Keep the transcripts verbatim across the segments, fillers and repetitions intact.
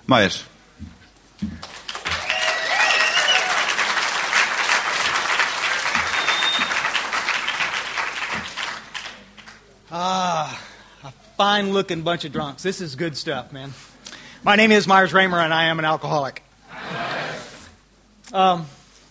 Myers. Ah, a fine-looking bunch of drunks. This is good stuff, man. My name is Myers Raymer, and I am an alcoholic. Um,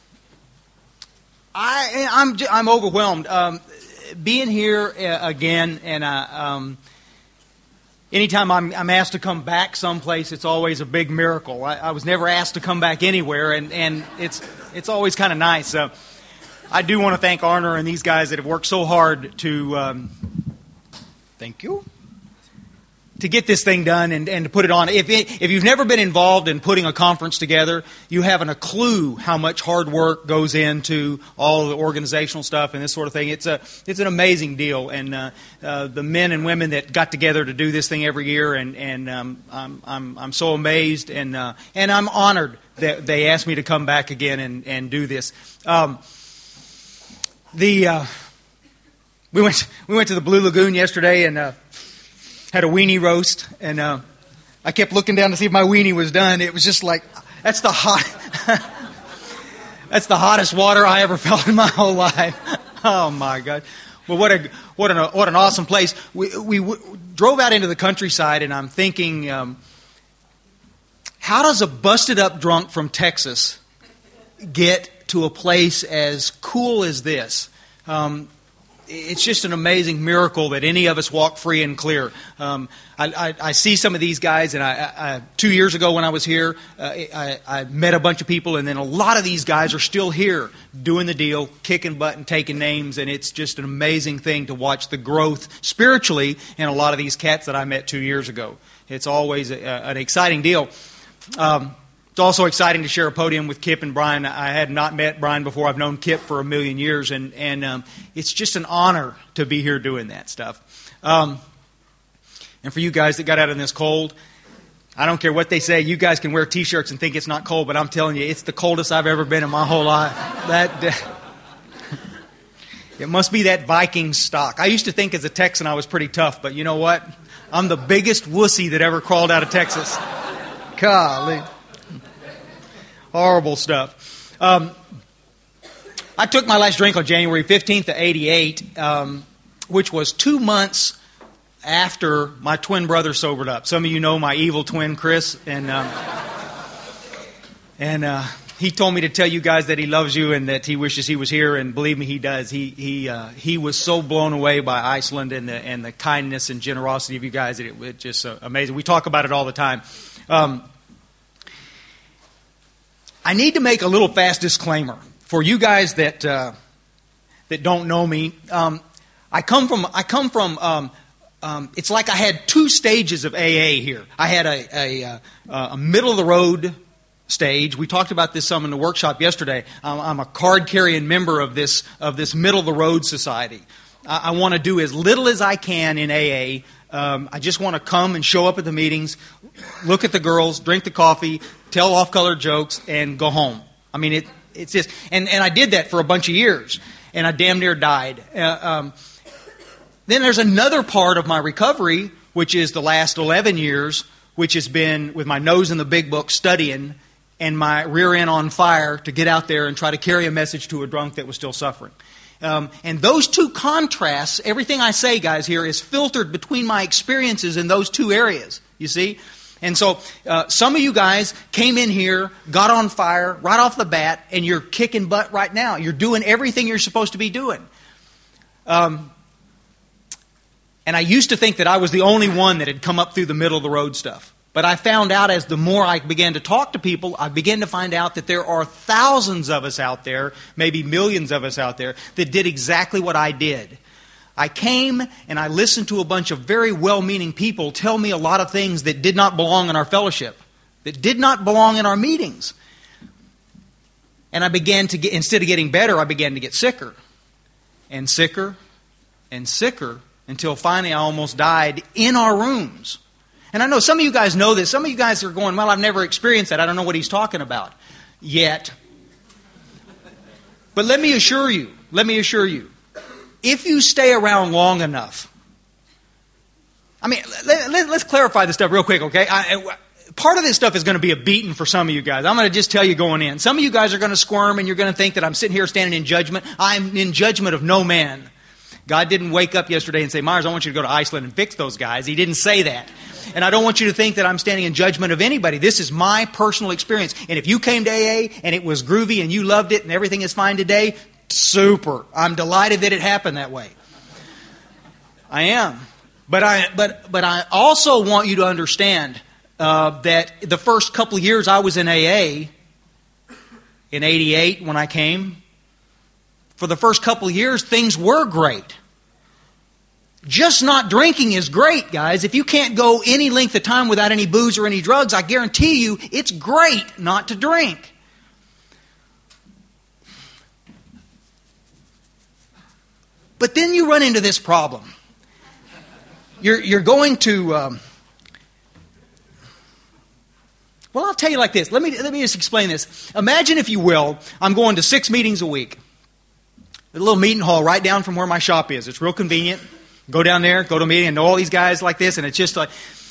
I, I'm, I'm overwhelmed. Um, being here uh, again, and uh, um, anytime I'm, I'm asked to come back someplace, it's always a big miracle. I, I was never asked to come back anywhere, and, and it's it's always kind of nice. Uh, I do want to thank Arner and these guys that have worked so hard to. Um, Thank you. To get this thing done and, and to put it on. If it, if you've never been involved in putting a conference together, you haven't a clue how much hard work goes into all the organizational stuff and this sort of thing. It's a it's an amazing deal, and uh, uh, the men and women that got together to do this thing every year, and and um, I'm I'm I'm so amazed, and uh, and I'm honored that they asked me to come back again and and do this. Um, the uh, We went we went to the Blue Lagoon yesterday and uh, had a weenie roast, and uh, I kept looking down to see if my weenie was done. It was just like, that's the hot that's the hottest water I ever felt in my whole life. Oh my God! Well, what a what an what an awesome place. We we w- drove out into the countryside, and I'm thinking, um, how does a busted up drunk from Texas get to a place as cool as this? Um, It's just an amazing miracle that any of us walk free and clear. Um, I, I, I see some of these guys, and I, I, two years ago when I was here, uh, I, I met a bunch of people, and then a lot of these guys are still here doing the deal, kicking butt and taking names, and it's just an amazing thing to watch the growth spiritually in a lot of these cats that I met two years ago. It's always a, a, an exciting deal. Um, It's also exciting to share a podium with Kip and Brian. I had not met Brian before. I've known Kip for a million years, and, and um, it's just an honor to be here doing that stuff. Um, and for you guys that got out in this cold, I don't care what they say. You guys can wear T-shirts and think it's not cold, but I'm telling you, it's the coldest I've ever been in my whole life. That It must be that Viking stock. I used to think as a Texan I was pretty tough, but you know what? I'm the biggest wussy that ever crawled out of Texas. Golly. Horrible stuff. Um, I took my last drink on January fifteenth of eighty-eight, um, which was two months after my twin brother sobered up. Some of you know my evil twin, Chris, and um, and uh, he told me to tell you guys that he loves you and that he wishes he was here, and believe me, he does. He he uh, he was so blown away by Iceland and the and the kindness and generosity of you guys that it was just uh, amazing. We talk about it all the time. Um, I need to make a little fast disclaimer for you guys that uh, that don't know me. Um, I come from I come from. Um, um, it's like I had two stages of A A here. I had a, a, a, a middle of the road stage. We talked about this some in the workshop yesterday. Um, I'm a card carrying member of this of this middle of the road society. I, I want to do as little as I can in A A. Um, I just want to come and show up at the meetings, look at the girls, drink the coffee, tell off-color jokes, and go home. I mean, it, it's just... And, and I did that for a bunch of years, and I damn near died. Uh, um, then there's another part of my recovery, which is the last eleven years, which has been with my nose in the big book studying and my rear end on fire to get out there and try to carry a message to a drunk that was still suffering. Um, and those two contrasts, everything I say, guys, here is filtered between my experiences in those two areas, you see? And so uh, some of you guys came in here, got on fire right off the bat, and you're kicking butt right now. You're doing everything you're supposed to be doing. Um, and I used to think that I was the only one that had come up through the middle of the road stuff. But I found out as the more I began to talk to people, I began to find out that there are thousands of us out there, maybe millions of us out there, that did exactly what I did. I came and I listened to a bunch of very well-meaning people tell me a lot of things that did not belong in our fellowship, that did not belong in our meetings. And I began to get, instead of getting better, I began to get sicker and sicker and sicker until finally I almost died in our rooms. And I know some of you guys know this. Some of you guys are going, well, I've never experienced that. I don't know what he's talking about yet. But let me assure you, let me assure you, if you stay around long enough, I mean, let, let, let's clarify this stuff real quick, okay? I, part of this stuff is going to be a beating for some of you guys. I'm going to just tell you going in. Some of you guys are going to squirm and you're going to think that I'm sitting here standing in judgment. I'm in judgment of no man. God didn't wake up yesterday and say, Myers, I want you to go to Iceland and fix those guys. He didn't say that. And I don't want you to think that I'm standing in judgment of anybody. This is my personal experience. And if you came to A A and it was groovy and you loved it and everything is fine today, super. I'm delighted that it happened that way. I am. But I, but, but I also want you to understand uh, that the first couple of years I was in A A, in eighty-eight when I came, for the first couple of years, things were great. Just not drinking is great, guys. If you can't go any length of time without any booze or any drugs, I guarantee you it's great not to drink. But then you run into this problem. You're, you're going to... Um, well, I'll tell you like this. Let me, let me just explain this. Imagine, if you will, I'm going to six meetings a week. A little meeting hall right down from where my shop is. It's real convenient. Go down there, go to a meeting, and know all these guys like this, and it's just like...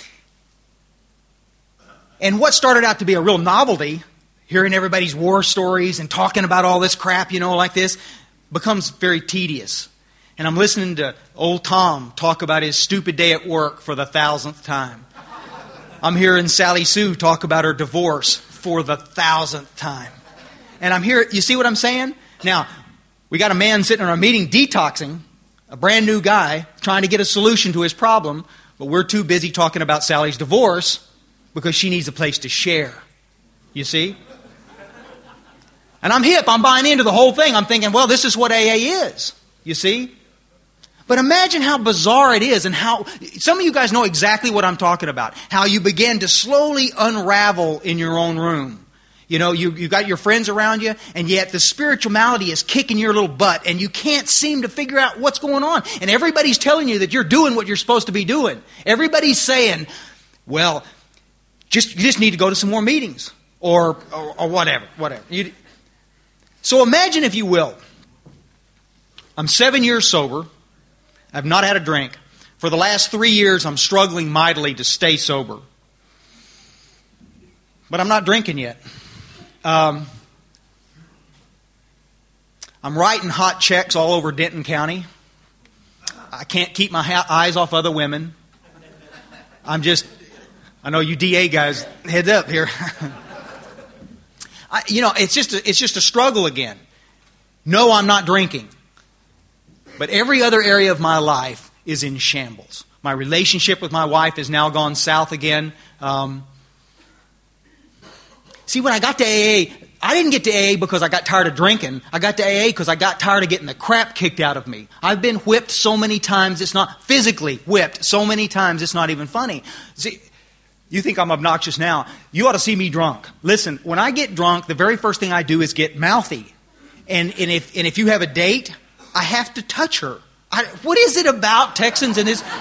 And what started out to be a real novelty, hearing everybody's war stories and talking about all this crap, you know, like this, becomes very tedious. And I'm listening to old Tom talk about his stupid day at work for the thousandth time. I'm hearing Sally Sue talk about her divorce for the thousandth time. And I'm here, you see what I'm saying? Now, we got a man sitting in our meeting detoxing, a brand new guy, trying to get a solution to his problem, but we're too busy talking about Sally's divorce because she needs a place to share. You see? And I'm hip, I'm buying into the whole thing. I'm thinking, well, this is what A A is. You see? But imagine how bizarre it is and how... Some of you guys know exactly what I'm talking about. How you begin to slowly unravel in your own room. You know, you, you got your friends around you, and yet the spirituality is kicking your little butt, and you can't seem to figure out what's going on. And everybody's telling you that you're doing what you're supposed to be doing. Everybody's saying, well, just you just need to go to some more meetings, or or, or whatever, whatever. You, so imagine, if you will, I'm seven years sober. I've not had a drink. For the last three years, I'm struggling mightily to stay sober. But I'm not drinking yet. Um, I'm writing hot checks all over Denton County. I can't keep my ha- eyes off other women. I'm just, I know you D A guys, heads up here. I, you know, it's just a, it's just a struggle again. No, I'm not drinking. But every other area of my life is in shambles. My relationship with my wife has now gone south again. Um, See, when I got to A A, I didn't get to A A because I got tired of drinking. I got to A A because I got tired of getting the crap kicked out of me. I've been whipped so many times, it's not physically whipped so many times, it's not even funny. See, you think I'm obnoxious now. You ought to see me drunk. Listen, when I get drunk, the very first thing I do is get mouthy. And, and, if, and if you have a date, I have to touch her. I, what is it about Texans and this...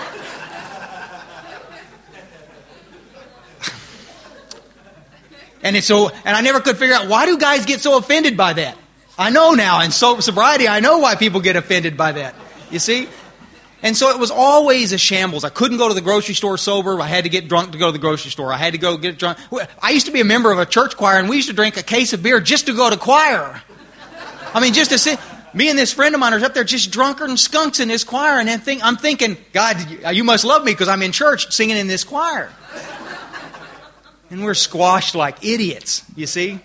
And it's so, and I never could figure out, why do guys get so offended by that? I know now, in so, sobriety, I know why people get offended by that. You see? And so it was always a shambles. I couldn't go to the grocery store sober. I had to get drunk to go to the grocery store. I had to go get drunk. I used to be a member of a church choir, and we used to drink a case of beer just to go to choir. I mean, just to sit. Me and this friend of mine are up there just drunker than skunks in this choir, and then think, I'm thinking, God, you must love me because I'm in church singing in this choir. And we're squashed like idiots, you see.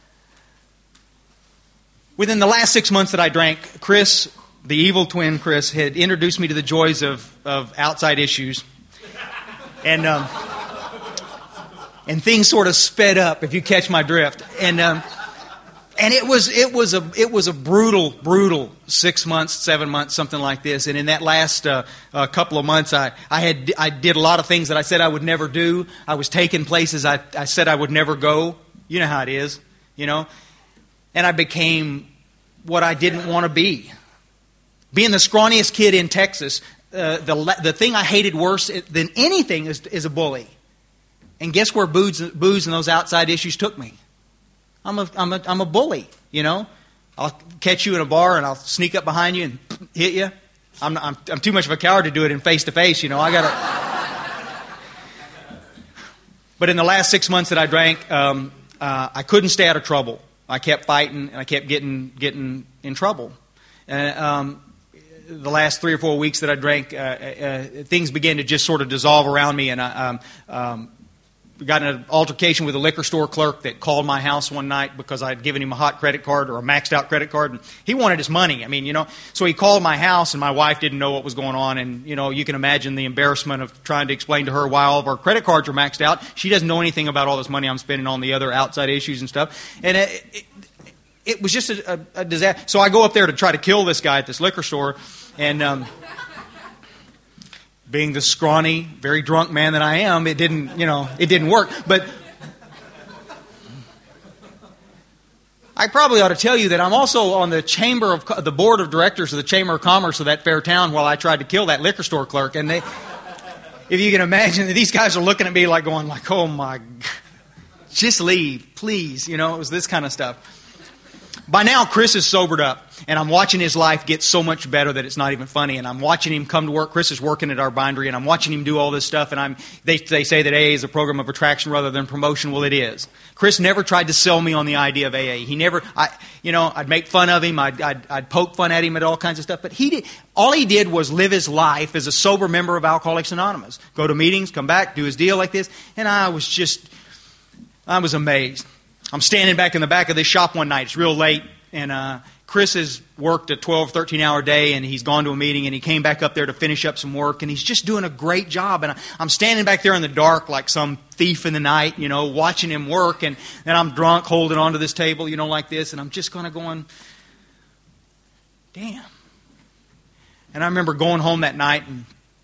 Within the last six months that I drank, Chris, the evil twin Chris, had introduced me to the joys of, of outside issues. And um, and things sort of sped up, if you catch my drift. And um, and it was it was a it was a brutal, brutal six months, seven months, something like this. And in that last uh, uh, couple of months, I, I had I did a lot of things that I said I would never do. I was taking places I, I said I would never go. You know how it is, you know. And I became what I didn't want to be. Being the scrawniest kid in Texas, uh, the the thing I hated worse than anything is, is a bully. And guess where booze, booze and those outside issues took me? I'm a, I'm a, I'm a bully, you know. I'll catch you in a bar and I'll sneak up behind you and hit you. I'm, not, I'm, I'm too much of a coward to do it in face to face, you know. I gotta. But in the last six months that I drank, um, uh, I couldn't stay out of trouble. I kept fighting, and I kept getting getting in trouble. And um, the last three or four weeks that I drank, uh, uh, things began to just sort of dissolve around me, and I um, um, got in an altercation with a liquor store clerk that called my house one night because I had given him a hot credit card or a maxed out credit card, and he wanted his money. I mean, you know, so he called my house, and my wife didn't know what was going on, and, you know, you can imagine the embarrassment of trying to explain to her why all of our credit cards are maxed out. She doesn't know anything about all this money I'm spending on the other outside issues and stuff, and it, it, it was just a, a, a disaster. So I go up there to try to kill this guy at this liquor store, and um, being the scrawny, very drunk man that I am, it didn't, you know, it didn't work. But I probably ought to tell you that I'm also on the chamber of the board of directors of the Chamber of Commerce of that fair town while I tried to kill that liquor store clerk. And they, if you can imagine, these guys are looking at me like going like, "Oh my, just leave, please." You know, it was this kind of stuff. By now, Chris is sobered up, and I'm watching his life get so much better that it's not even funny. And I'm watching him come to work. Chris is working at our bindery, and I'm watching him do all this stuff. And I'm they they say that A A is a program of attraction rather than promotion. Well, it is. Chris never tried to sell me on the idea of A A. He never, I, you know, I'd make fun of him. I'd, I'd, I'd poke fun at him at all kinds of stuff. But he did. All he did was live his life as a sober member of Alcoholics Anonymous. Go to meetings, come back, do his deal like this. And I was just, I was amazed. I'm standing back in the back of this shop one night. It's real late. And uh, Chris has worked a twelve, thirteen-hour day, and he's gone to a meeting, and he came back up there to finish up some work, and he's just doing a great job. And I, I'm standing back there in the dark like some thief in the night, you know, watching him work, and, and I'm drunk, holding onto this table, you know, like this, and I'm just kind of going, damn. And I remember going home that night, and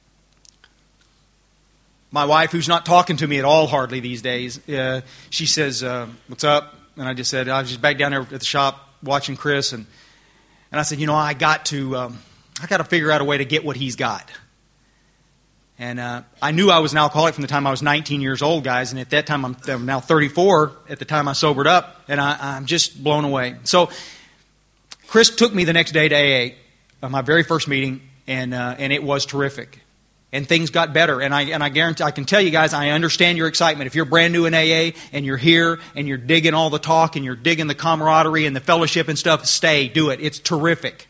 my wife, who's not talking to me at all hardly these days, uh, she says, uh, "What's up?" And I just said, I was just back down there at the shop watching Chris, and and I said, you know, I got to um, I got to figure out a way to get what he's got. And uh, I knew I was an alcoholic from the time I was nineteen years old, guys, and at that time I'm, I'm now thirty-four. At the time I sobered up, and I, I'm just blown away. So Chris took me the next day to A A, uh, my very first meeting, and uh, and it was terrific. And things got better. And I and I guarantee, I can tell you guys, I understand your excitement. If you're brand new in A A and you're here and you're digging all the talk and you're digging the camaraderie and the fellowship and stuff, stay, do it. It's terrific.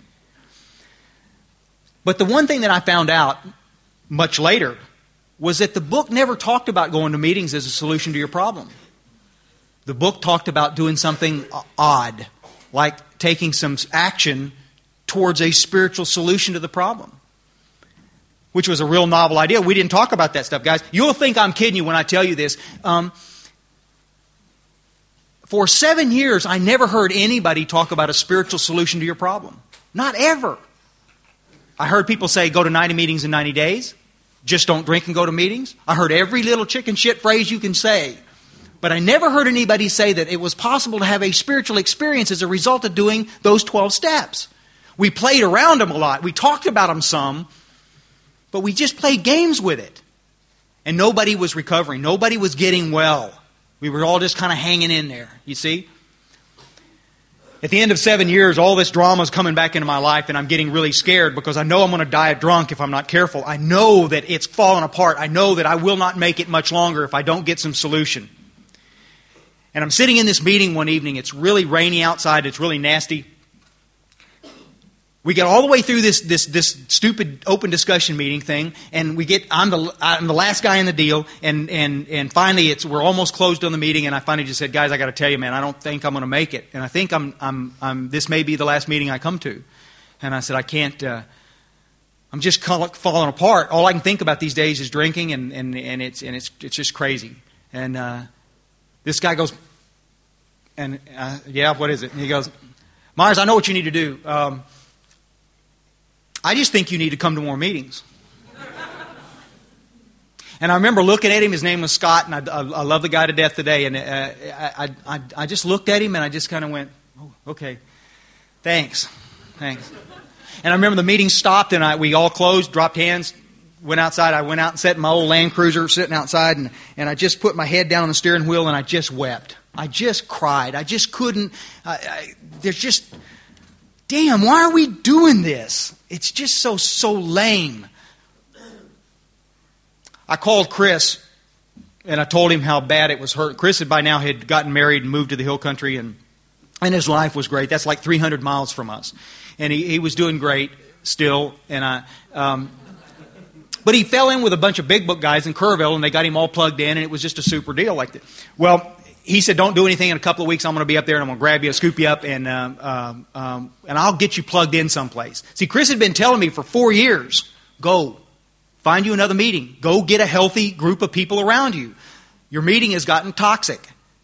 But the one thing that I found out much later was that the book never talked about going to meetings as a solution to your problem. The book talked about doing something odd, like taking some action towards a spiritual solution to the problem, which was a real novel idea. We didn't talk about that stuff, guys. You'll think I'm kidding you when I tell you this. Um, for seven years, I never heard anybody talk about a spiritual solution to your problem. Not ever. I heard people say, go to ninety meetings in ninety days. Just don't drink and go to meetings. I heard every little chicken shit phrase you can say. But I never heard anybody say that it was possible to have a spiritual experience as a result of doing those twelve steps. We played around them a lot. We talked about them some. But we just played games with it. And nobody was recovering. Nobody was getting well. We were all just kind of hanging in there, you see? At the end of seven years, all this drama is coming back into my life, and I'm getting really scared because I know I'm going to die drunk if I'm not careful. I know that it's falling apart. I know that I will not make it much longer if I don't get some solution. And I'm sitting in this meeting one evening. It's really rainy outside. It's really nasty. We get all the way through this this this stupid open discussion meeting thing, and we get I'm the I'm the last guy in the deal, and and and finally it's we're almost closed on the meeting, and I finally just said, guys, I got to tell you, man, I don't think I'm going to make it, and I think I'm I'm I'm this may be the last meeting I come to, and I said I can't. Uh, I'm just falling apart. All I can think about these days is drinking, and and and it's and it's it's just crazy. And uh, this guy goes, and uh, yeah, what is it? And he goes, Myers, I know what you need to do. Um, I just think you need to come to more meetings. And I remember looking at him. His name was Scott, and I, I, I love the guy to death today. And uh, I, I, I just looked at him, and I just kind of went, oh, okay, thanks, thanks. And I remember the meeting stopped, and I, we all closed, dropped hands, went outside. I went out and sat in my old Land Cruiser sitting outside, and, and I just put my head down on the steering wheel, and I just wept. I just cried. I just couldn't. I, I, there's just, damn, why are we doing this? It's just so, so lame. I called Chris and I told him how bad it was hurt. Chris had by now had gotten married and moved to the hill country, and and his life was great. That's like three hundred miles from us. And he, he was doing great still. And I, um, but he fell in with a bunch of big book guys in Kerrville, and they got him all plugged in, and it was just a super deal like that. Well, he said, don't do anything. In a couple of weeks, I'm going to be up there, and I'm going to grab you, scoop you up, and um, um, um, and I'll get you plugged in someplace. See, Chris had been telling me for four years, go. Find you another meeting. Go get a healthy group of people around you. Your meeting has gotten toxic.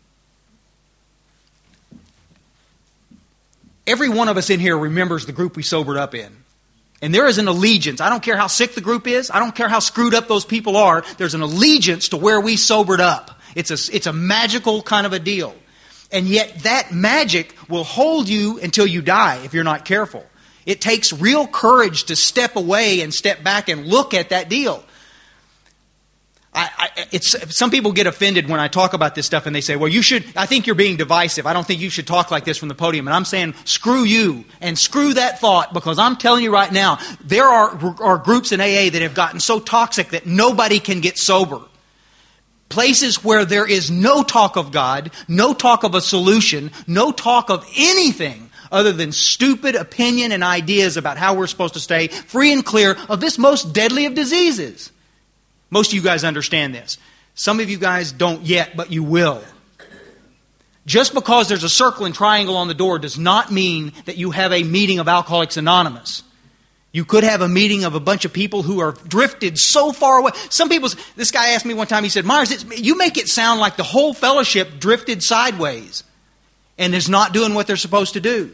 Every one of us in here remembers the group we sobered up in. And there is an allegiance. I don't care how sick the group is. I don't care how screwed up those people are. There's an allegiance to where we sobered up. It's a, it's a magical kind of a deal. And yet that magic will hold you until you die if you're not careful. It takes real courage to step away and step back and look at that deal. I, I, it's, some people get offended when I talk about this stuff and they say, well, you should, I think you're being divisive. I don't think you should talk like this from the podium. And I'm saying, screw you and screw that thought, because I'm telling you right now, there are, are groups in A A that have gotten so toxic that nobody can get sober. Places where there is no talk of God, no talk of a solution, no talk of anything other than stupid opinion and ideas about how we're supposed to stay free and clear of this most deadly of diseases. Most of you guys understand this. Some of you guys don't yet, but you will. Just because there's a circle and triangle on the door does not mean that you have a meeting of Alcoholics Anonymous. You could have a meeting of a bunch of people who are drifted so far away. Some people, this guy asked me one time, he said, Myers, it's, you make it sound like the whole fellowship drifted sideways and is not doing what they're supposed to do.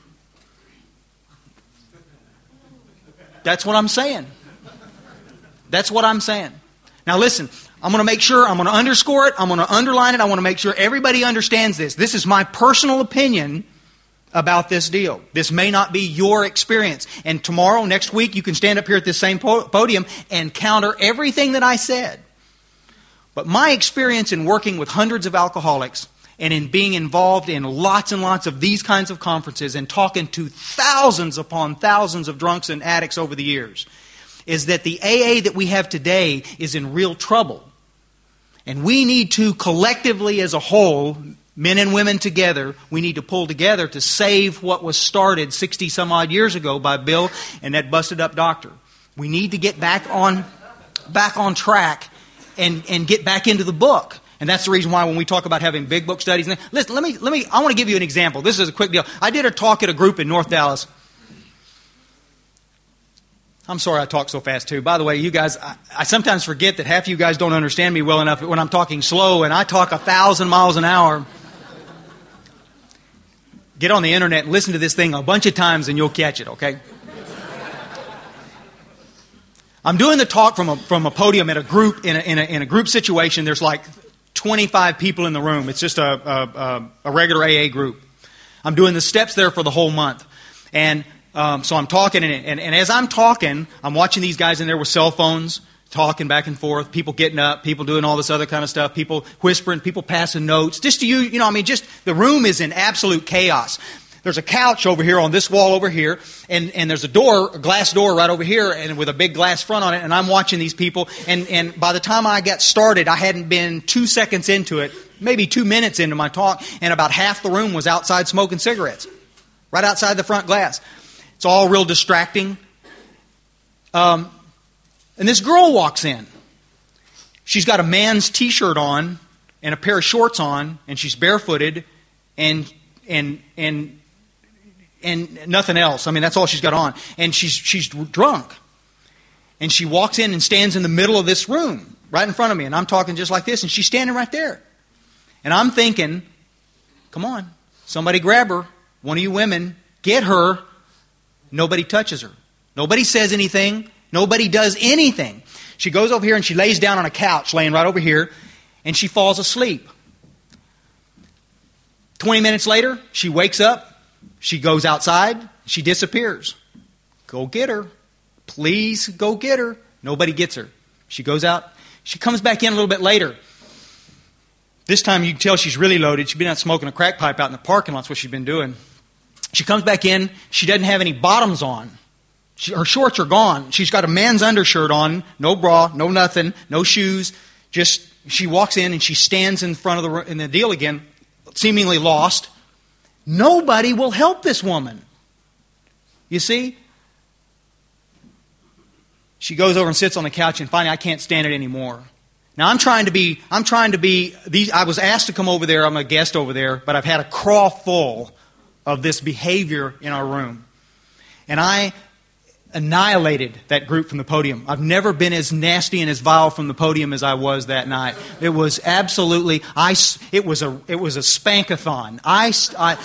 That's what I'm saying. That's what I'm saying. Now listen, I'm going to make sure, I'm going to underscore it, I'm going to underline it, I want to make sure everybody understands this. This is my personal opinion about this deal. This may not be your experience. And tomorrow, next week, you can stand up here at this same podium and counter everything that I said. But my experience in working with hundreds of alcoholics and in being involved in lots and lots of these kinds of conferences and talking to thousands upon thousands of drunks and addicts over the years is that the A A that we have today is in real trouble. And we need to collectively as a whole, men and women together, we need to pull together to save what was started sixty some odd years ago by Bill and that busted up doctor. We need to get back on back on track and, and get back into the book. And that's the reason why when we talk about having big book studies, listen, let me let me I want to give you an example. This is a quick deal. I did a talk at a group in North Dallas. I'm sorry I talk so fast too. By the way, you guys, I, I sometimes forget that half of you guys don't understand me well enough when I'm talking slow and I talk a thousand miles an hour. Get on the internet and listen to this thing a bunch of times and you'll catch it, okay? I'm doing the talk from a from a podium at a group in a, in a, in a group situation. There's like twenty-five people in the room. It's just a, a, a regular A A group. I'm doing the steps there for the whole month. And um, so I'm talking, and, and, and as I'm talking, I'm watching these guys in there with cell phones, talking back and forth, people getting up, people doing all this other kind of stuff, people whispering, people passing notes. Just to you, you know, I mean, just the room is in absolute chaos. There's a couch over here on this wall over here, and, and there's a door, a glass door right over here, and with a big glass front on it, and I'm watching these people, and, and by the time I got started, I hadn't been two seconds into it, maybe two minutes into my talk, and about half the room was outside smoking cigarettes, right outside the front glass. It's all real distracting. Um, and this girl walks in. She's got a man's t-shirt on and a pair of shorts on, and she's barefooted, and and and and nothing else. I mean, that's all she's got on. And she's she's drunk. And she walks in and stands in the middle of this room, right in front of me. And I'm talking just like this, and she's standing right there. And I'm thinking, come on, somebody grab her. One of you women, get her. Nobody touches her. Nobody says anything. Nobody does anything. She goes over here and she lays down on a couch, laying right over here, and she falls asleep. Twenty minutes later, she wakes up. She goes outside. She disappears. Go get her. Please go get her. Nobody gets her. She goes out. She comes back in a little bit later. This time you can tell she's really loaded. She's been out smoking a crack pipe out in the parking lot. That's what she's been doing. She comes back in. She doesn't have any bottoms on. She, her shorts are gone. She's got a man's undershirt on. No bra, no nothing, no shoes. Just She walks in and she stands in front of the in the deal again, seemingly lost. Nobody will help this woman. You see? She goes over and sits on the couch, and finally, I can't stand it anymore. Now, I'm trying to be, I'm trying to be, these, I was asked to come over there, I'm a guest over there, but I've had a craw full of this behavior in our room. And I annihilated that group from the podium. I've never been as nasty and as vile from the podium as I was that night. It was absolutely, I, it was a, it was a spankathon. I, I,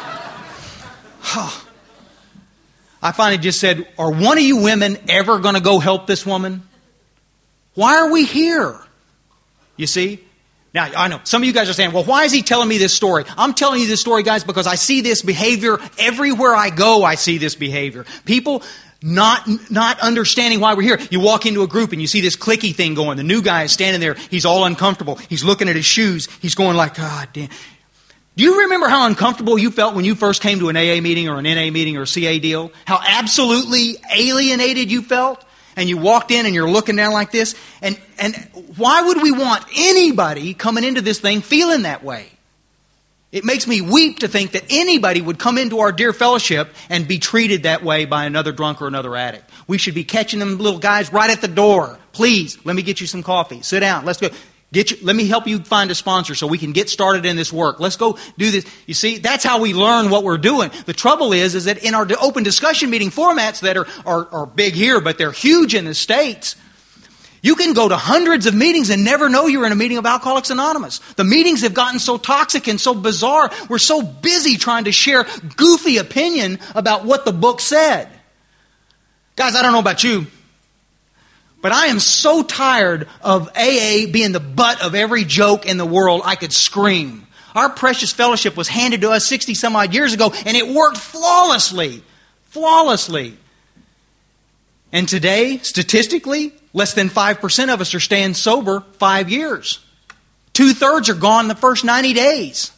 I finally just said, are one of you women ever going to go help this woman? Why are we here? You see? Now, I know some of you guys are saying, well, why is he telling me this story? I'm telling you this story, guys, because I see this behavior everywhere I go. I see this behavior. People not not understanding why we're here. You walk into a group and you see this clicky thing going. The new guy is standing there. He's all uncomfortable. He's looking at his shoes. He's going like, God damn. Do you remember how uncomfortable you felt when you first came to an A A meeting or an N A meeting or a C A deal? How absolutely alienated you felt? And you walked in and you're looking down like this. And, and why would we want anybody coming into this thing feeling that way? It makes me weep to think that anybody would come into our dear fellowship and be treated that way by another drunk or another addict. We should be catching them little guys right at the door. Please, let me get you some coffee. Sit down. Let's go. Get you, let me help you find a sponsor so we can get started in this work. Let's go do this. You see, that's how we learn what we're doing. The trouble is, is that in our open discussion meeting formats that are, are, are big here, but they're huge in the States, you can go to hundreds of meetings and never know you're in a meeting of Alcoholics Anonymous. The meetings have gotten so toxic and so bizarre. We're so busy trying to share goofy opinion about what the book said. Guys, I don't know about you, but I am so tired of A A being the butt of every joke in the world, I could scream. Our precious fellowship was handed to us sixty some odd years ago, and it worked flawlessly. Flawlessly. And today, statistically, less than five percent of us are staying sober five years. Two-thirds are gone the first ninety days.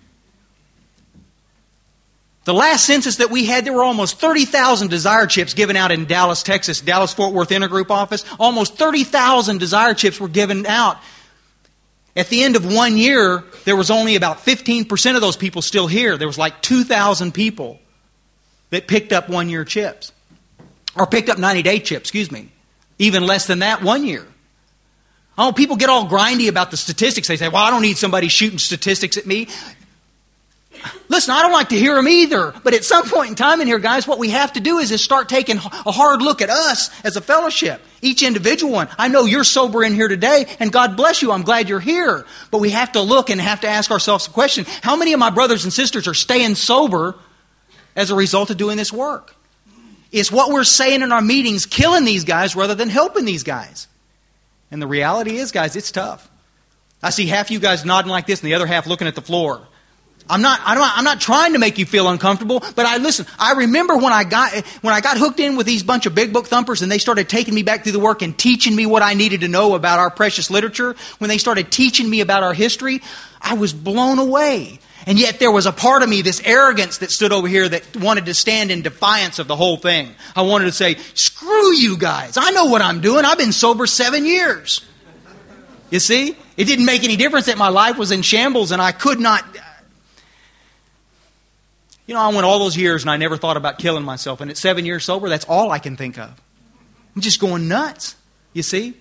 The last census that we had, there were almost thirty thousand Desire Chips given out in Dallas, Texas, Dallas-Fort Worth Intergroup office. Almost thirty thousand Desire Chips were given out. At the end of one year, there was only about fifteen percent of those people still here. There was like two thousand people that picked up one-year chips. Or picked up ninety-day chips, excuse me. Even less than that one year. Oh, people get all grindy about the statistics. They say, well, I don't need somebody shooting statistics at me. Listen, I don't like to hear them either. But at some point in time in here, guys, what we have to do is, is start taking a hard look at us as a fellowship. Each individual one. I know you're sober in here today, and God bless you. I'm glad you're here. But we have to look and have to ask ourselves the question, how many of my brothers and sisters are staying sober as a result of doing this work? Is what we're saying in our meetings killing these guys rather than helping these guys? And the reality is, guys, it's tough. I see half you guys nodding like this and the other half looking at the floor. I'm not, I'm not, I'm not trying to make you feel uncomfortable, but I listen, I remember when I got, when I got hooked in with these bunch of big book thumpers and they started taking me back through the work and teaching me what I needed to know about our precious literature, when they started teaching me about our history, I was blown away. And yet there was a part of me, this arrogance that stood over here that wanted to stand in defiance of the whole thing. I wanted to say, screw you guys. I know what I'm doing. I've been sober seven years. You see? It didn't make any difference that my life was in shambles and I could not... You know, I went all those years and I never thought about killing myself. And at seven years sober, that's all I can think of. I'm just going nuts. You see?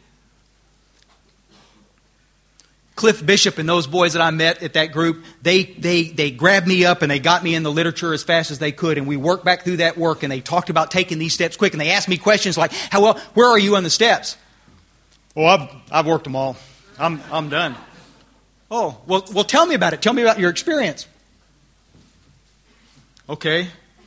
Cliff Bishop and those boys that I met at that group, they, they, they grabbed me up and they got me in the literature as fast as they could. And we worked back through that work and they talked about taking these steps quick. And they asked me questions like, "How well, where are you on the steps?" "Oh, I've, I've worked them all. I'm, I'm done." "Oh, well, well, tell me about it. Tell me about your experience." Okay.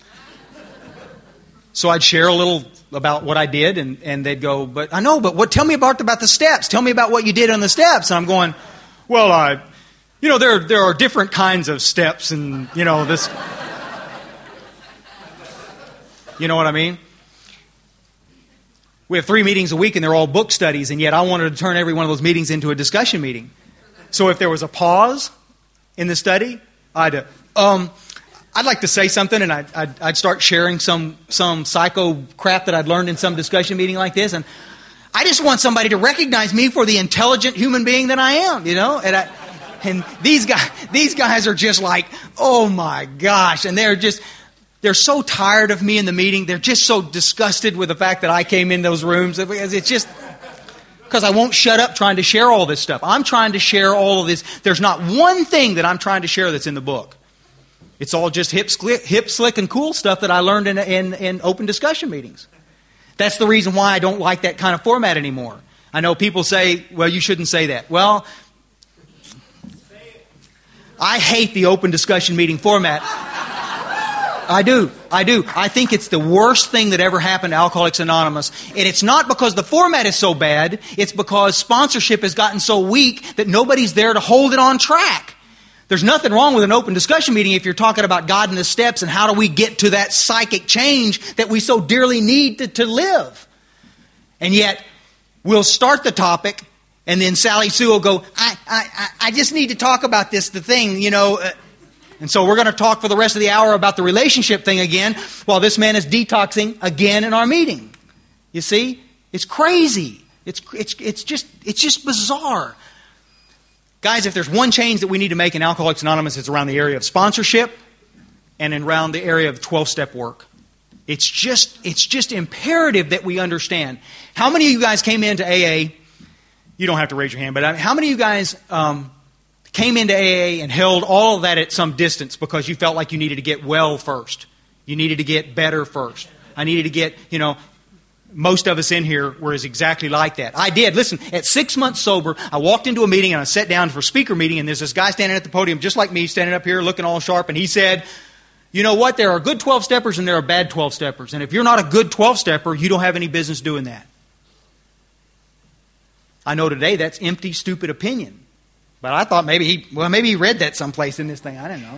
So I'd share a little about what I did, and, and they'd go, "But I know, but what? Tell me about about the steps. Tell me about what you did on the steps." And I'm going, "Well, I, you know, there there are different kinds of steps, and you know this, you know what I mean." We have three meetings a week, and they're all book studies, and yet I wanted to turn every one of those meetings into a discussion meeting. So if there was a pause in the study, I'd um. I'd like to say something, and I'd, I'd, I'd start sharing some some psycho crap that I'd learned in some discussion meeting like this. And I just want somebody to recognize me for the intelligent human being that I am, you know? And I, and these guys, these guys are just like, oh my gosh. And they're just, they're so tired of me in the meeting. They're just so disgusted with the fact that I came in those rooms. It's just, because I won't shut up trying to share all this stuff. I'm trying to share all of this. There's not one thing that I'm trying to share that's in the book. It's all just hip, slick, hip, slick, and cool stuff that I learned in, in, in open discussion meetings. That's the reason why I don't like that kind of format anymore. I know people say, well, you shouldn't say that. Well, I hate the open discussion meeting format. I do. I do. I think it's the worst thing that ever happened to Alcoholics Anonymous. And it's not because the format is so bad. It's because sponsorship has gotten so weak that nobody's there to hold it on track. There's nothing wrong with an open discussion meeting if you're talking about God and the steps and how do we get to that psychic change that we so dearly need to, to live. And yet, we'll start the topic and then Sally Sue will go, I, I, I just need to talk about this, the thing, you know. Uh, and so we're going to talk for the rest of the hour about the relationship thing again while this man is detoxing again in our meeting. You see? It's crazy. It's, it's, it's, just, it's just bizarre. Guys, if there's one change that we need to make in Alcoholics Anonymous, it's around the area of sponsorship and around the area of twelve-step work. It's just, it's just imperative that we understand. How many of you guys came into A A? You don't have to raise your hand, but how many of you guys um, came into A A and held all of that at some distance because you felt like you needed to get well first? You needed to get better first. I needed to get, you know... Most of us in here were exactly like that. I did. Listen, at six months sober, I walked into a meeting and I sat down for a speaker meeting, and there's this guy standing at the podium just like me, standing up here looking all sharp, and he said, you know what, there are good twelve-steppers and there are bad twelve-steppers. And if you're not a good twelve-stepper, you don't have any business doing that. I know today that's empty, stupid opinion. But I thought maybe he, well, maybe he read that someplace in this thing. I don't know.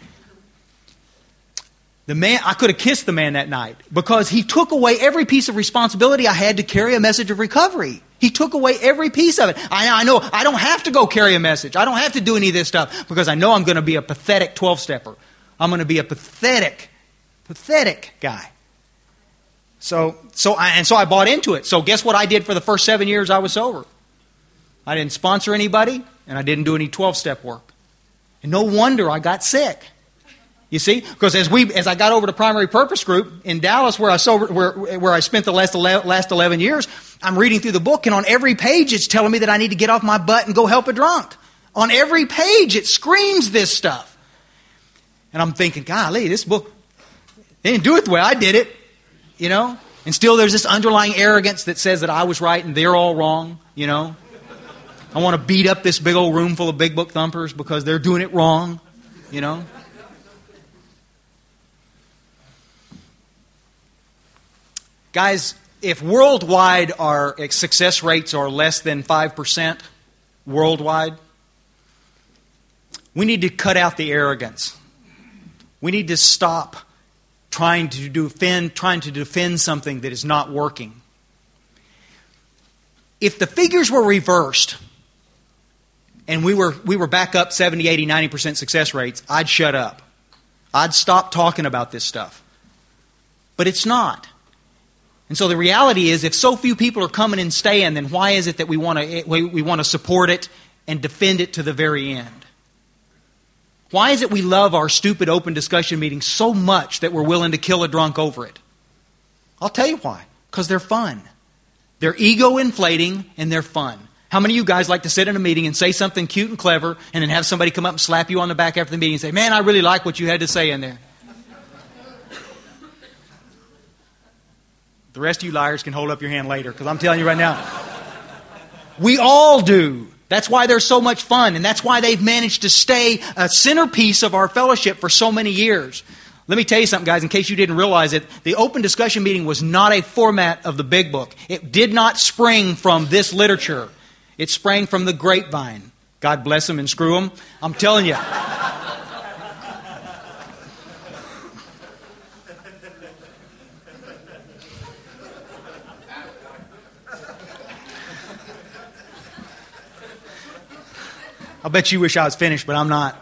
The man, I could have kissed the man that night because he took away every piece of responsibility I had to carry a message of recovery. He took away every piece of it. I, I know I don't have to go carry a message. I don't have to do any of this stuff because I know I'm going to be a pathetic twelve-stepper. I'm going to be a pathetic, pathetic guy. So, so I, and so I bought into it. So guess what I did for the first seven years I was sober? I didn't sponsor anybody and I didn't do any twelve-step work. And no wonder I got sick. You see, because as we as I got over to Primary Purpose Group in Dallas, where I sober, where where I spent the last last eleven years, I'm reading through the book, and on every page it's telling me that I need to get off my butt and go help a drunk. On every page it screams this stuff, and I'm thinking, golly, this book they didn't do it the way I did it, you know. And still, there's this underlying arrogance that says that I was right and they're all wrong, you know. I want to beat up this big old room full of big book thumpers because they're doing it wrong, you know. Guys, if worldwide our success rates are less than five percent worldwide, we need to cut out the arrogance. We need to stop trying to defend, trying to defend something that is not working. If the figures were reversed and we were we were back up seventy, eighty, ninety percent success rates, I'd shut up. I'd stop talking about this stuff. But it's not. And so the reality is, if so few people are coming and staying, then why is it that we want to we, we want to support it and defend it to the very end? Why is it we love our stupid open discussion meetings so much that we're willing to kill a drunk over it? I'll tell you why. Because they're fun. They're ego inflating and they're fun. How many of you guys like to sit in a meeting and say something cute and clever and then have somebody come up and slap you on the back after the meeting and say, man, I really like what you had to say in there? The rest of you liars can hold up your hand later, because I'm telling you right now, we all do. That's why they're so much fun, and that's why they've managed to stay a centerpiece of our fellowship for so many years. Let me tell you something, guys, in case you didn't realize it. The open discussion meeting was not a format of the Big Book. It did not spring from this literature. It sprang from the grapevine. God bless them and screw them. I'm telling you. I bet you wish I was finished, but I'm not.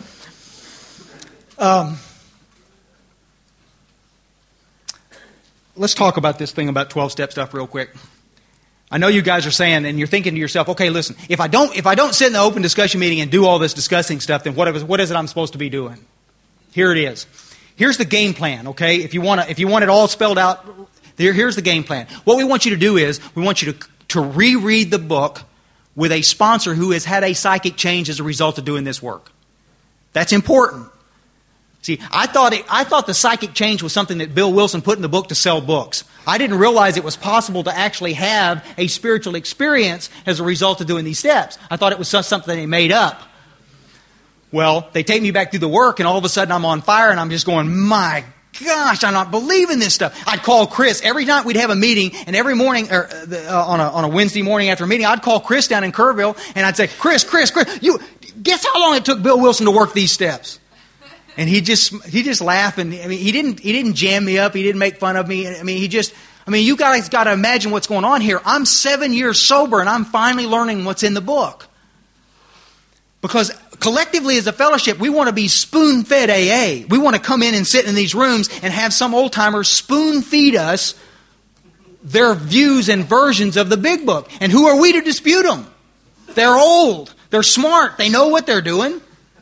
um, let's talk about this thing about twelve-step stuff real quick. I know you guys are saying, and you're thinking to yourself, okay, listen, if I don't if I don't sit in the open discussion meeting and do all this discussing stuff, then what is, what is it I'm supposed to be doing? Here it is. Here's the game plan, okay? If you want to, if you want it all spelled out, there, here's the game plan. What we want you to do is, we want you to, to reread the book with a sponsor who has had a psychic change as a result of doing this work. That's important. See, I thought it, I thought the psychic change was something that Bill Wilson put in the book to sell books. I didn't realize it was possible to actually have a spiritual experience as a result of doing these steps. I thought it was just something they made up. Well, they take me back through the work, and all of a sudden I'm on fire, and I'm just going, my gosh, I'm not believing this stuff. I'd call Chris. Every night we'd have a meeting, and every morning, or uh, on, a, on a Wednesday morning after a meeting, I'd call Chris down in Kerrville, and I'd say, Chris, Chris, Chris, you guess how long it took Bill Wilson to work these steps? And he just he just laughed, and I mean he didn't he didn't jam me up, he didn't make fun of me. I mean he just I mean you guys got to imagine what's going on here. I'm seven years sober, and I'm finally learning what's in the book. Because collectively as a fellowship, we want to be spoon-fed A A. We want to come in and sit in these rooms and have some old-timers spoon-feed us their views and versions of the big book. And who are we to dispute them? They're old. They're smart. They know what they're doing.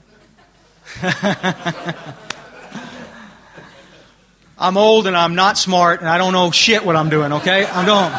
I'm old and I'm not smart and I don't know shit what I'm doing, okay? I'm doing.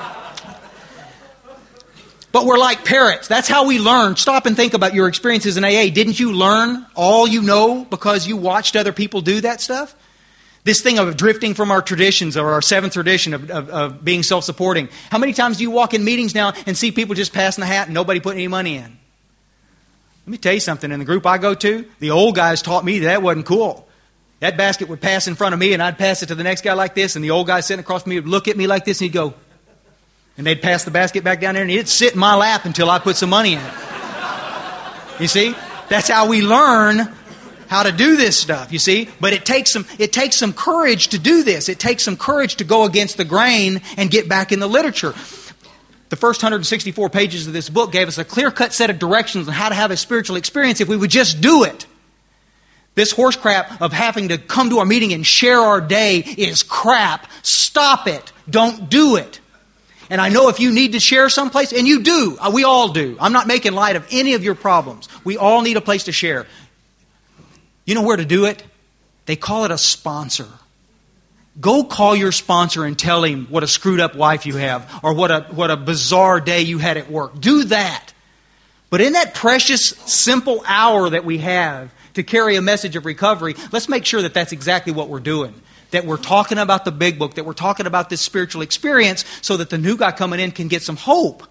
But we're like parrots. That's how we learn. Stop and think about your experiences in A A. Didn't you learn all you know because you watched other people do that stuff? This thing of drifting from our traditions, or our seventh tradition of, of, of being self-supporting. How many times do you walk in meetings now and see people just passing the hat and nobody putting any money in? Let me tell you something. In the group I go to, the old guys taught me that, that wasn't cool. That basket would pass in front of me, and I'd pass it to the next guy like this, and the old guy sitting across from me would look at me like this, and he'd go, and they'd pass the basket back down there, and it'd sit in my lap until I put some money in it. You see? That's how we learn how to do this stuff, you see? But it takes some it takes some courage to do this. It takes some courage to go against the grain and get back in the literature. The first one hundred sixty-four pages of this book gave us a clear-cut set of directions on how to have a spiritual experience if we would just do it. This horse crap of having to come to our meeting and share our day is crap. Stop it. Don't do it. And I know if you need to share someplace, and you do, we all do. I'm not making light of any of your problems. We all need a place to share. You know where to do it? They call it a sponsor. Go call your sponsor and tell him what a screwed up wife you have, or what a what a bizarre day you had at work. Do that. But in that precious, simple hour that we have to carry a message of recovery, let's make sure that that's exactly what we're doing. That we're talking about the big book, that we're talking about this spiritual experience, so that the new guy coming in can get some hope.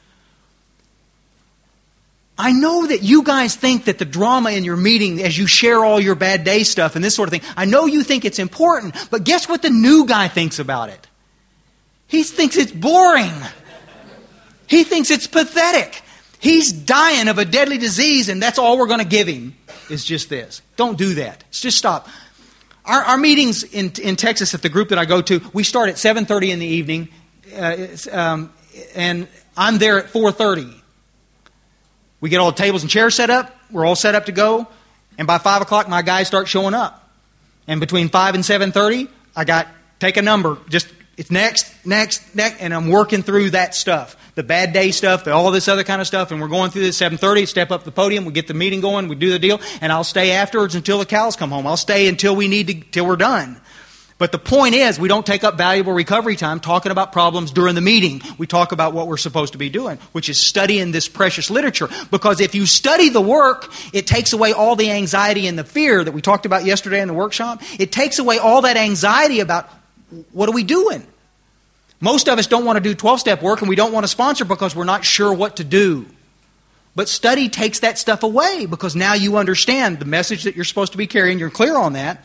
I know that you guys think that the drama in your meeting, as you share all your bad day stuff and this sort of thing, I know you think it's important, but guess what the new guy thinks about it? He thinks it's boring. He thinks it's pathetic. He's dying of a deadly disease, and that's all we're going to give him is just this. Don't do that. Just stop. Our, our meetings in, in Texas at the group that I go to, we start at seven thirty in the evening, uh, um, and I'm there at four thirty. We get all the tables and chairs set up. We're all set up to go. And by five o'clock, my guys start showing up. And between five and seven thirty, I got, take a number. Just, it's next, next, next. And I'm working through that stuff. The bad day stuff, the, all this other kind of stuff. And we're going through this. seven thirty, step up the podium. We get the meeting going. We do the deal. And I'll stay afterwards until the cows come home. I'll stay until we need to, till we're done. But the point is, we don't take up valuable recovery time talking about problems during the meeting. We talk about what we're supposed to be doing, which is studying this precious literature. Because if you study the work, it takes away all the anxiety and the fear that we talked about yesterday in the workshop. It takes away all that anxiety about what are we doing. Most of us don't want to do twelve-step work, and we don't want to sponsor because we're not sure what to do. But study takes that stuff away, because now you understand the message that you're supposed to be carrying. You're clear on that.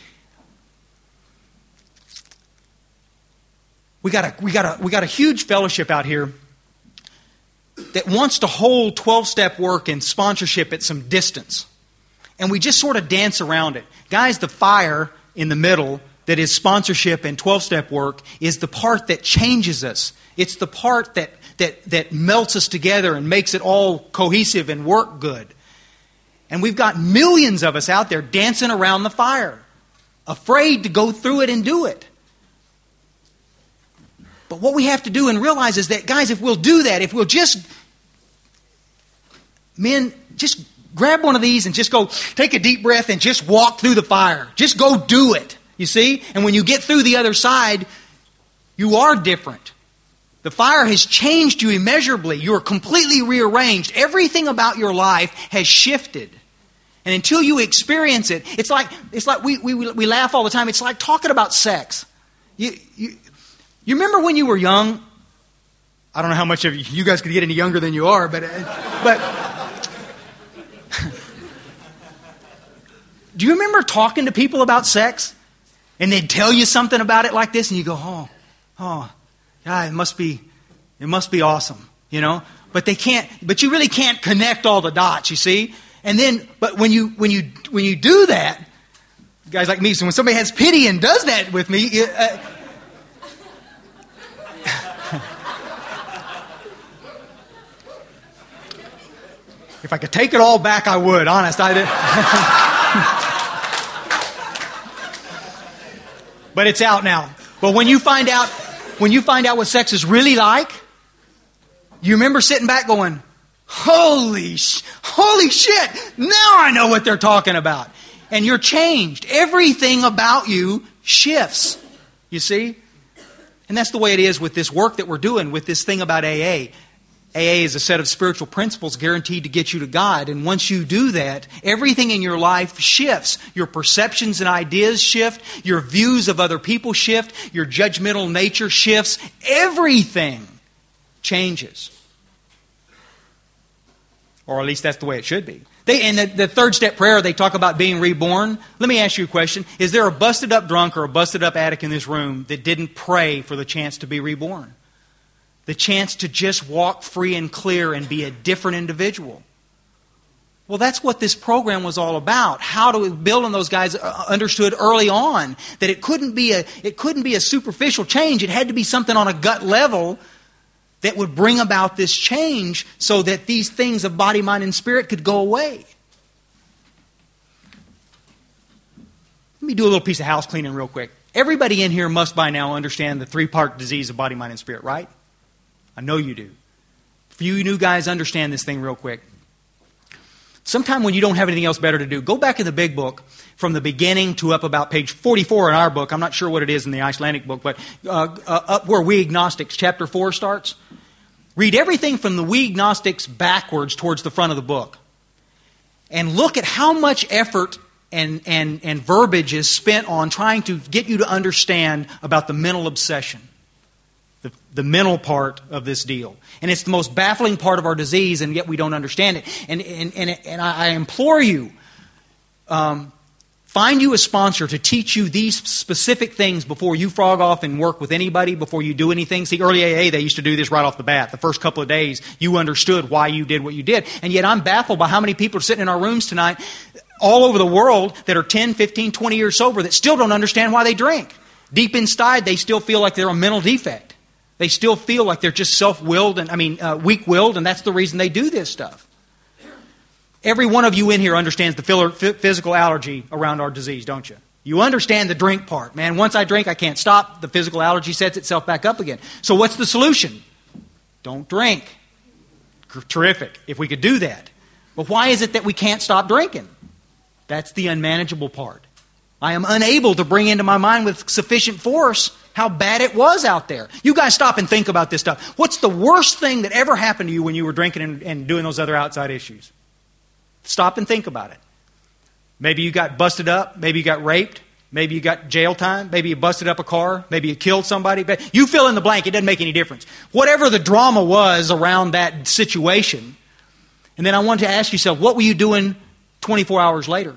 We got a we got a we got a huge fellowship out here that wants to hold twelve-step work and sponsorship at some distance. And we just sort of dance around it. Guys, the fire in the middle that is sponsorship and twelve-step work is the part that changes us. It's the part that that that melts us together and makes it all cohesive and work good. And we've got millions of us out there dancing around the fire, afraid to go through it and do it. But what we have to do and realize is that, guys, if we'll do that, if we'll just, men, just grab one of these and just go take a deep breath and just walk through the fire. Just go do it, you see? And when you get through the other side, you are different. The fire has changed you immeasurably. You are completely rearranged. Everything about your life has shifted. And until you experience it, it's like it's like we we we laugh all the time. It's like talking about sex. You you, you remember when you were young? I don't know how much of you, you guys could get any younger than you are, but but do you remember talking to people about sex? And they'd tell you something about it like this, and you go, oh, oh, yeah, it must be, it must be awesome, you know. But they can't. But you really can't connect all the dots, you see. And then, but when you when you when you do that, guys like me, so when somebody has pity and does that with me, uh, if I could take it all back, I would. Honest, I did. But it's out now. But when you find out, when you find out what sex is really like, you remember sitting back going, Holy, sh- holy shit, now I know what they're talking about. And you're changed. Everything about you shifts, you see? And that's the way it is with this work that we're doing, with this thing about A A. A A is a set of spiritual principles guaranteed to get you to God. And once you do that, everything in your life shifts. Your perceptions and ideas shift. Your views of other people shift. Your judgmental nature shifts. Everything changes. Or at least that's the way it should be. They, in the, the third step prayer, they talk about being reborn. Let me ask you a question. Is there a busted up drunk or a busted up addict in this room that didn't pray for the chance to be reborn? The chance to just walk free and clear and be a different individual. Well, that's what this program was all about. How to Bill and those guys understood early on that it couldn't be a it couldn't be a superficial change. It had to be something on a gut level that would bring about this change so that these things of body, mind, and spirit could go away. Let me do a little piece of house cleaning real quick. Everybody in here must by now understand the three-part disease of body, mind, and spirit, right? I know you do. If you new guys understand this thing real quick. Sometime when you don't have anything else better to do, go back in the big book from the beginning to up about page forty-four in our book. I'm not sure what it is in the Icelandic book, but uh, uh, up where We Agnostics, chapter four starts. Read everything from the We Agnostics backwards towards the front of the book. And look at how much effort and, and, and verbiage is spent on trying to get you to understand about the mental obsession. The, the mental part of this deal. And it's the most baffling part of our disease, and yet we don't understand it. And, and, and, and I implore you, um, find you a sponsor to teach you these specific things before you frog off and work with anybody, before you do anything. See, early A A, they used to do this right off the bat. The first couple of days, you understood why you did what you did. And yet I'm baffled by how many people are sitting in our rooms tonight all over the world that are ten, fifteen, twenty years sober that still don't understand why they drink. Deep inside, they still feel like they're a mental defect. They still feel like they're just self-willed and, I mean, uh, weak-willed, and that's the reason they do this stuff. Every one of you in here understands the physical allergy around our disease, don't you? You understand the drink part. Man, once I drink, I can't stop. The physical allergy sets itself back up again. So what's the solution? Don't drink. Terrific, if we could do that. But why is it that we can't stop drinking? That's the unmanageable part. I am unable to bring into my mind with sufficient force how bad it was out there. You guys stop and think about this stuff. What's the worst thing that ever happened to you when you were drinking and, and doing those other outside issues? Stop and think about it. Maybe you got busted up. Maybe you got raped. Maybe you got jail time. Maybe you busted up a car. Maybe you killed somebody. You fill in the blank. It doesn't make any difference. Whatever the drama was around that situation. And then I want to ask yourself, what were you doing twenty-four hours later?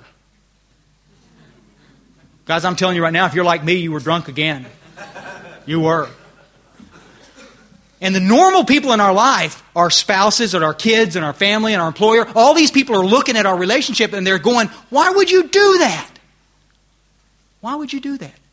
Guys, I'm telling you right now, if you're like me, you were drunk again. You were. And the normal people in our life, our spouses and our kids and our family and our employer, all these people are looking at our relationship and they're going, why would you do that? Why would you do that?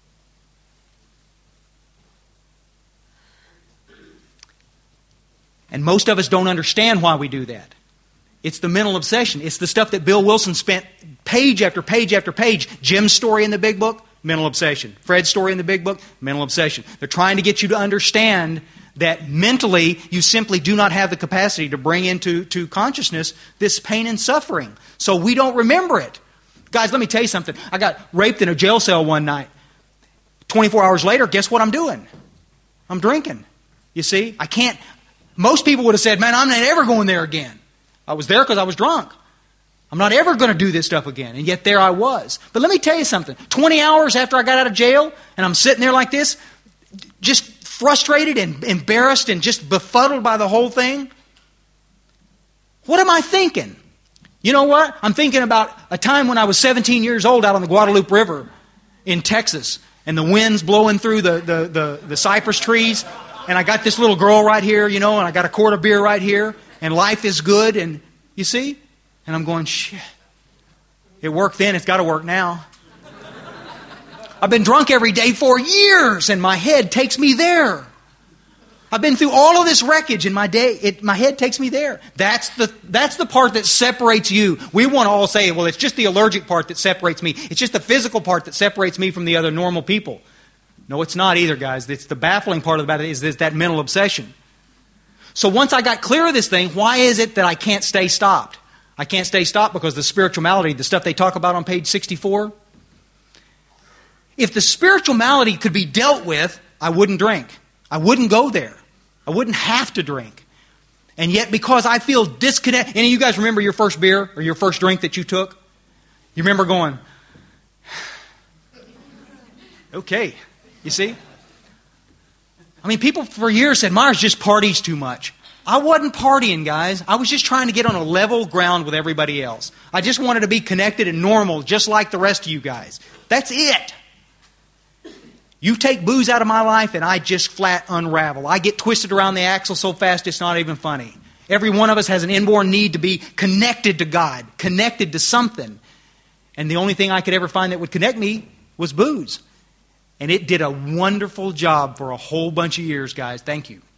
And most of us don't understand why we do that. It's the mental obsession. It's the stuff that Bill Wilson spent page after page after page. Jim's story in the big book. mental obsession. Fred's story in the big book, mental obsession. They're trying to get you to understand that mentally you simply do not have the capacity to bring into to consciousness this pain and suffering. So we don't remember it. Guys, let me tell you something. I got raped in a jail cell one night. twenty-four hours later, guess what I'm doing? I'm drinking. You see, I can't. Most people would have said, man, I'm not ever going there again. I was there because I was drunk. I'm not ever going to do this stuff again. And yet there I was. But let me tell you something. twenty hours after I got out of jail, and I'm sitting there like this, just frustrated and embarrassed and just befuddled by the whole thing. What am I thinking? You know what? I'm thinking about a time when I was seventeen years old out on the Guadalupe River in Texas, and the wind's blowing through the, the, the, the cypress trees, and I got this little girl right here, you know, and I got a quart of beer right here, and life is good, and you see? And I'm going, shit. It worked then, it's got to work now. I've been drunk every day for years, and my head takes me there. I've been through all of this wreckage, and my day, it, my head takes me there. That's the that's the part that separates you. We want to all say, well, it's just the allergic part that separates me. It's just the physical part that separates me from the other normal people. No, it's not either, guys. It's the baffling part about it is this, that mental obsession. So once I got clear of this thing, why is it that I can't stay stopped? I can't stay stopped because the spiritual malady, the stuff they talk about on page sixty-four. If the spiritual malady could be dealt with, I wouldn't drink. I wouldn't go there. I wouldn't have to drink. And yet because I feel disconnected. Any of you guys remember your first beer or your first drink that you took? You remember going, okay, you see? I mean, people for years said, Myers just parties too much. I wasn't partying, guys. I was just trying to get on a level ground with everybody else. I just wanted to be connected and normal, just like the rest of you guys. That's it. You take booze out of my life and I just flat unravel. I get twisted around the axle so fast it's not even funny. Every one of us has an inborn need to be connected to God, connected to something. And the only thing I could ever find that would connect me was booze. And it did a wonderful job for a whole bunch of years, guys. Thank you.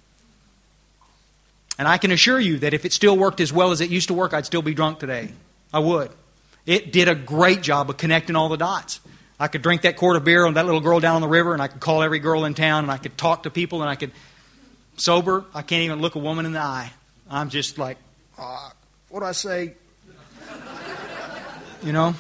And I can assure you that if it still worked as well as it used to work, I'd still be drunk today. I would. It did a great job of connecting all the dots. I could drink that quart of beer on that little girl down on the river, and I could call every girl in town, and I could talk to people, and I could... Sober, I can't even look a woman in the eye. I'm just like, oh, what do I say? You know?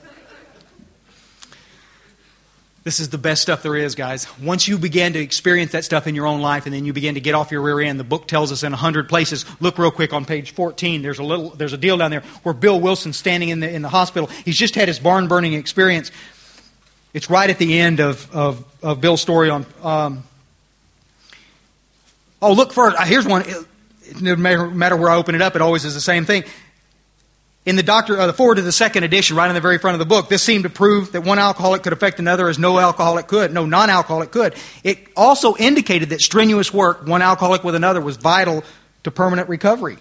This is the best stuff there is, guys. Once you begin to experience that stuff in your own life, and then you begin to get off your rear end, the book tells us in a hundred places. Look real quick on page fourteen. There's a little, there's a deal down there where Bill Wilson's standing in the in the hospital. He's just had his barn burning experience. It's right at the end of of, of Bill's story on. Um, oh, look first. Here's one. It, it no matter, matter where I open it up, it always is the same thing. In the doctor, uh, the forward to the second edition, right in the very front of the book, this seemed to prove that one alcoholic could affect another as no alcoholic could. No non-alcoholic could. It also indicated that strenuous work, one alcoholic with another, was vital to permanent recovery.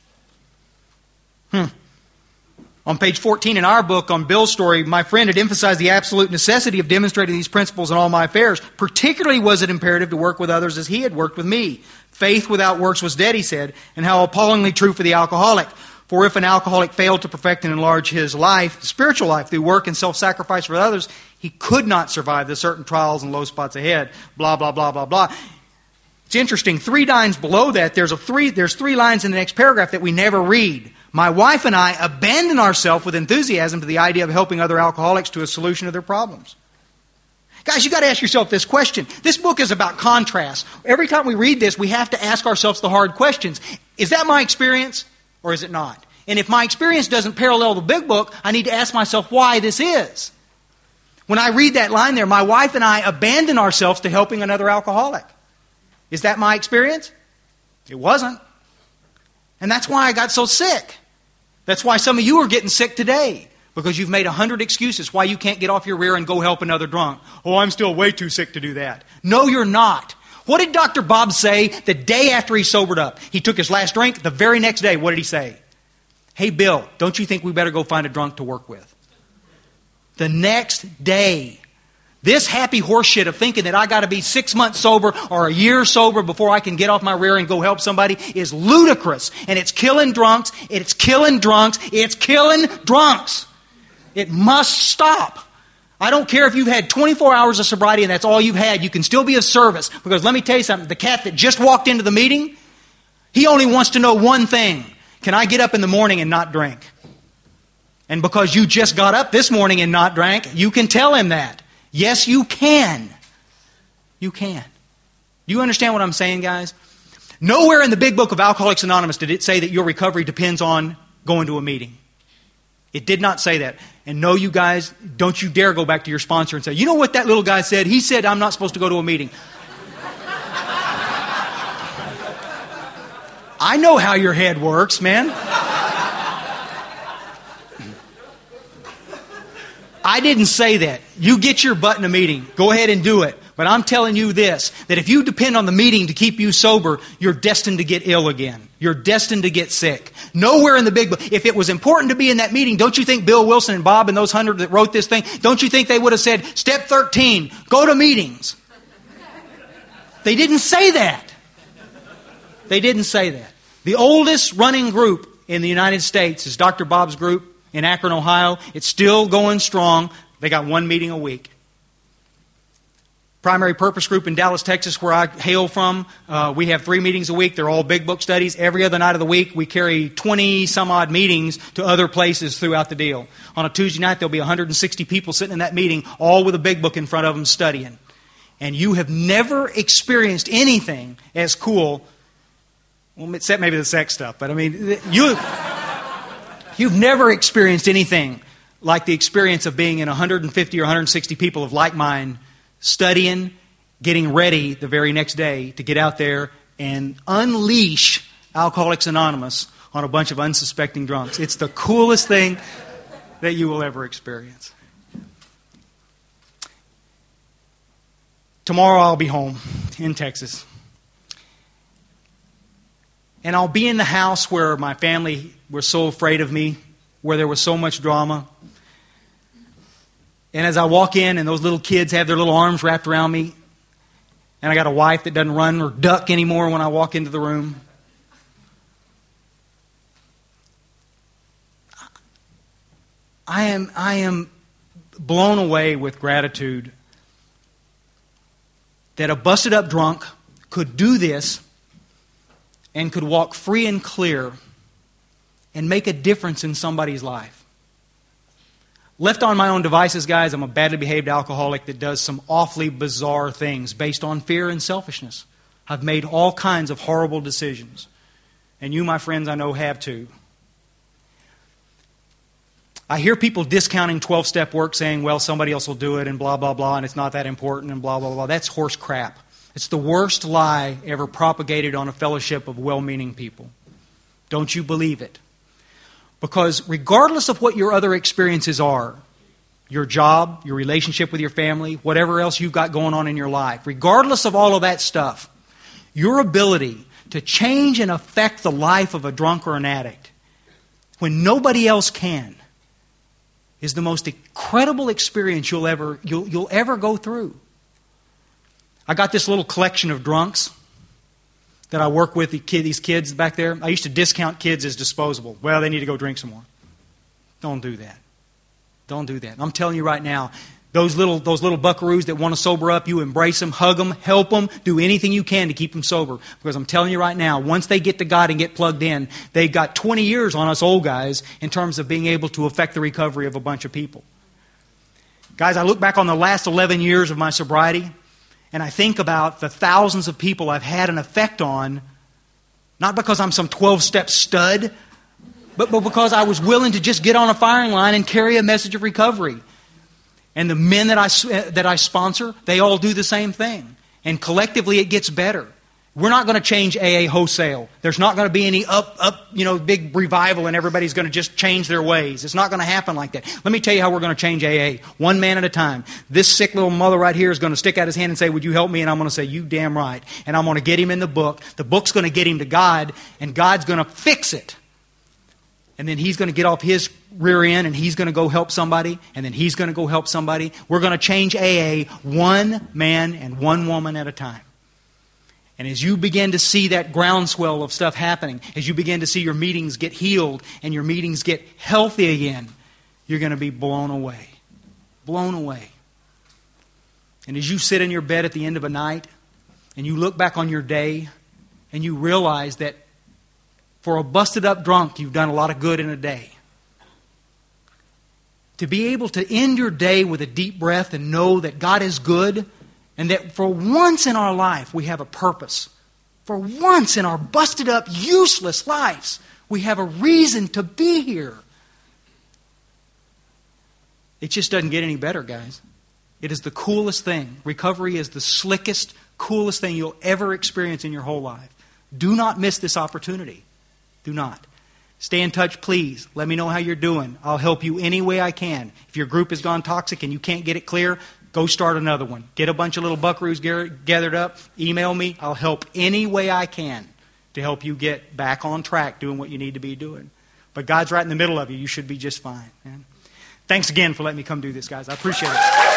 Hmm. On page fourteen in our book on Bill's story, my friend had emphasized the absolute necessity of demonstrating these principles in all my affairs. Particularly was it imperative to work with others as he had worked with me. Faith without works was dead, he said, and how appallingly true for the alcoholic. For if an alcoholic failed to perfect and enlarge his life, spiritual life, through work and self-sacrifice for others, he could not survive the certain trials and low spots ahead. Blah, blah, blah, blah, blah. It's interesting. Three lines below that, there's a three, there's three lines in the next paragraph that we never read. My wife and I abandon ourselves with enthusiasm to the idea of helping other alcoholics to a solution of their problems. Guys, you've got to ask yourself this question. This book is about contrast. Every time we read this, we have to ask ourselves the hard questions. Is that my experience? Or is it not? And if my experience doesn't parallel the big book, I need to ask myself why this is. When I read that line there, my wife and I abandon ourselves to helping another alcoholic. Is that my experience? It wasn't. And that's why I got so sick. That's why some of you are getting sick today. Because you've made a hundred excuses why you can't get off your rear and go help another drunk. Oh, I'm still way too sick to do that. No, you're not. What did Doctor Bob say the day after he sobered up? He took his last drink. The very next day, what did he say? Hey, Bill, don't you think we better go find a drunk to work with? The next day. This happy horse shit of thinking that I got to be six months sober or a year sober before I can get off my rear and go help somebody is ludicrous. And it's killing drunks. It's killing drunks. It's killing drunks. It must stop. I don't care if you've had twenty-four hours of sobriety and that's all you've had. You can still be of service. Because let me tell you something. The cat that just walked into the meeting, he only wants to know one thing. Can I get up in the morning and not drink? And because you just got up this morning and not drank, you can tell him that. Yes, you can. You can. Do you understand what I'm saying, guys? Nowhere in the big book of Alcoholics Anonymous did it say that your recovery depends on going to a meeting. It did not say that. And no, you guys, don't you dare go back to your sponsor and say, you know what that little guy said? He said I'm not supposed to go to a meeting. I know how your head works, man. I didn't say that. You get your butt in a meeting. Go ahead and do it. But I'm telling you this, that if you depend on the meeting to keep you sober, you're destined to get ill again. You're destined to get sick. Nowhere in the big book. If it was important to be in that meeting, don't you think Bill Wilson and Bob and those hundred that wrote this thing, don't you think they would have said, step thirteen, go to meetings? They didn't say that. They didn't say that. The oldest running group in the United States is Doctor Bob's group in Akron, Ohio. It's still going strong. They got one meeting a week. Primary Purpose Group in Dallas, Texas, where I hail from, uh, we have three meetings a week. They're all big book studies. Every other night of the week, we carry twenty some odd meetings to other places throughout the deal. On a Tuesday night, there'll be one hundred sixty people sitting in that meeting, all with a big book in front of them studying. And you have never experienced anything as cool, well, except maybe the sex stuff, but I mean, you, you've never experienced anything like the experience of being in one hundred fifty or one hundred sixty people of like mind, studying, getting ready the very next day to get out there and unleash Alcoholics Anonymous on a bunch of unsuspecting drunks. It's the coolest thing that you will ever experience. Tomorrow I'll be home in Texas. And I'll be in the house where my family were so afraid of me, where there was so much drama. And as I walk in and those little kids have their little arms wrapped around me, and I got a wife that doesn't run or duck anymore when I walk into the room, I am, I am blown away with gratitude that a busted up drunk could do this and could walk free and clear and make a difference in somebody's life. Left on my own devices, guys, I'm a badly behaved alcoholic that does some awfully bizarre things based on fear and selfishness. I've made all kinds of horrible decisions. And you, my friends, I know have too. I hear people discounting twelve-step work, saying, well, somebody else will do it and blah, blah, blah, and it's not that important and blah, blah, blah. That's horse crap. It's the worst lie ever propagated on a fellowship of well-meaning people. Don't you believe it? Because regardless of what your other experiences are, your job, your relationship with your family, whatever else you've got going on in your life, regardless of all of that stuff, your ability to change and affect the life of a drunk or an addict when nobody else can is the most incredible experience you'll ever, you'll, you'll ever go through. I got this little collection of drunks that I work with, the kid, these kids back there. I used to discount kids as disposable. Well, they need to go drink some more. Don't do that. Don't do that. I'm telling you right now, those little those little buckaroos that want to sober up, you embrace them, hug them, help them, do anything you can to keep them sober. Because I'm telling you right now, once they get to God and get plugged in, they've got twenty years on us old guys in terms of being able to affect the recovery of a bunch of people. Guys, I look back on the last eleven years of my sobriety, and I think about the thousands of people I've had an effect on, not because I'm some twelve-step stud, but, but because I was willing to just get on a firing line and carry a message of recovery. And the men that I, that I sponsor, they all do the same thing. And collectively it gets better. We're not going to change A A wholesale. There's not going to be any up, up, you know, big revival and everybody's going to just change their ways. It's not going to happen like that. Let me tell you how we're going to change A A. One man at a time. This sick little mother right here is going to stick out his hand and say, would you help me? And I'm going to say, you damn right. And I'm going to get him in the book. The book's going to get him to God, and God's going to fix it. And then he's going to get off his rear end and he's going to go help somebody, and then he's going to go help somebody. We're going to change A A one man and one woman at a time. And as you begin to see that groundswell of stuff happening, as you begin to see your meetings get healed and your meetings get healthy again, you're going to be blown away. blown away. And as you sit in your bed at the end of a night and you look back on your day and you realize that for a busted up drunk, you've done a lot of good in a day. To be able to end your day with a deep breath and know that God is good and that for once in our life we have a purpose. For once in our busted up, useless lives, we have a reason to be here. It just doesn't get any better, guys. It is the coolest thing. Recovery is the slickest, coolest thing you'll ever experience in your whole life. Do not miss this opportunity. Do not. Stay in touch, please. Let me know how you're doing. I'll help you any way I can. If your group has gone toxic and you can't get it clear, go start another one. Get a bunch of little buckaroos gathered up. Email me. I'll help any way I can to help you get back on track doing what you need to be doing. But God's right in the middle of you. You should be just fine, man. Thanks again for letting me come do this, guys. I appreciate it.